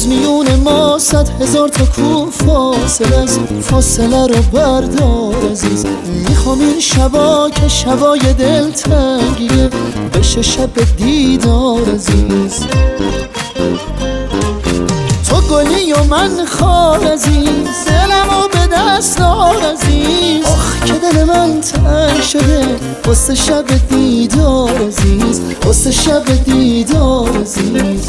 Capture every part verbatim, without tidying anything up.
باز میون ما صد هزار تا کو فاصله است، فاصله رو بردار عزیز. میخوام این شبا که شبای دلتنگیه بشه شب دیدار عزیز. تو گلی و من خار عزیز، دلمو به دست دار عزیز. آخ که دل من تنگ شده واسه شب دیدار عزیز، واسه شب دیدار عزیز.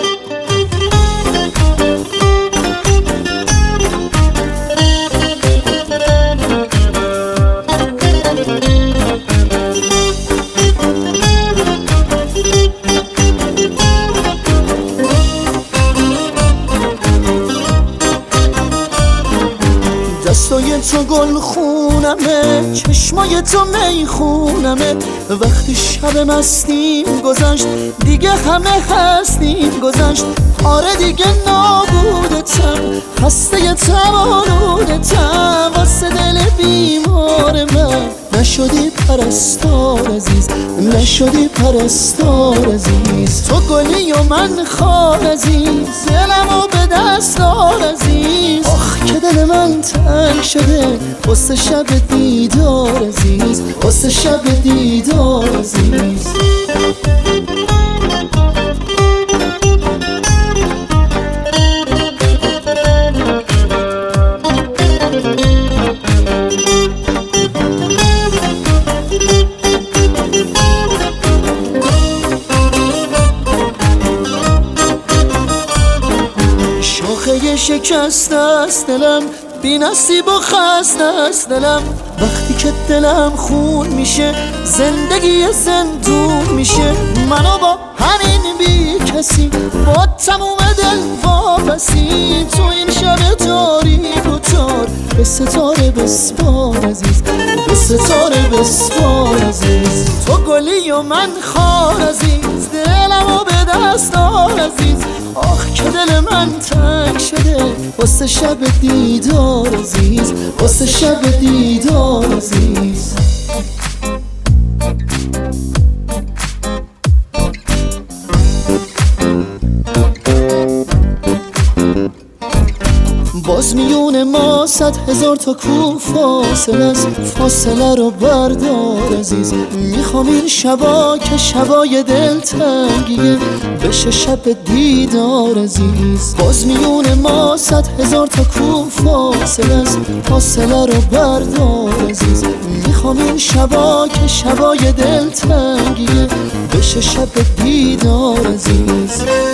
دستای تو گل خونمه، چشمای تو میخونمه. وقتی شب مستیم گذشت دیگه همه هستیم گذشت. آره دیگه نابودتم، خسته تم آلودتم. واسه دل بیمار من نشدی پرستار عزیز، نشدی پرستار عزیز. تو گلی و من خار عزیز، دلمو به دست دار عزیز. آخ که دل من تنگ شده واسه شب دیدار عزیز، واسه شب دیدار عزیز. شاخه شکست است دلم، بی نصیب و خسته است دلم. وقتی که دلم خون میشه زندگی زندون میشه. منو با همین بی کسی با تموم دل وابستی. تو این شب تاریک و تار به ستاره بسپار عزیز، به ستاره بسپار عزیز. تو گلی و من خار عزیز، دلمو به دست دار عزیز. آخ که دل من تنگ شده واسه شب دیدار عزیز، واسه شب دیدار عزیز. باز میون ما صد هزار تا کو فاصله است، فاصله رو بردار عزیز. میخوام این شبا که شبای دلتنگیه بشه شب دیدار عزیز. باز میون ما صد هزار تا کو فاصله است، فاصله رو بردار عزیز. میخوام این شبا که شبای دلتنگیه بشه شب دیدار عزیز.